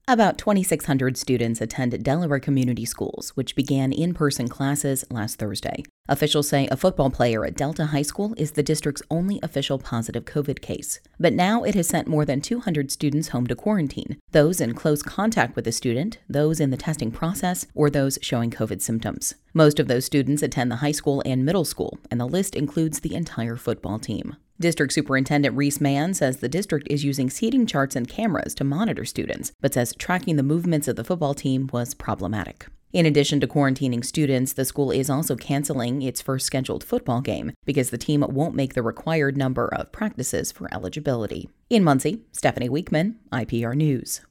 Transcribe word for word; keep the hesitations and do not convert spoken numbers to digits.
About twenty-six hundred students attend Delaware Community Schools, which began in-person classes last Thursday. Officials say a football player at Delta High School is the district's only official positive COVID case. But now it has sent more than two hundred students home to quarantine, those in close contact with the student, those in the testing process, or those showing COVID symptoms. Most of those students attend the high school and middle school, and the list includes the entire football team. District Superintendent Reese Mann says the district is using seating charts and cameras to monitor students, but says tracking the movements of the football team was problematic. In addition to quarantining students, the school is also canceling its first scheduled football game because the team won't make the required number of practices for eligibility. In Muncie, Stephanie Weekman, I P R News.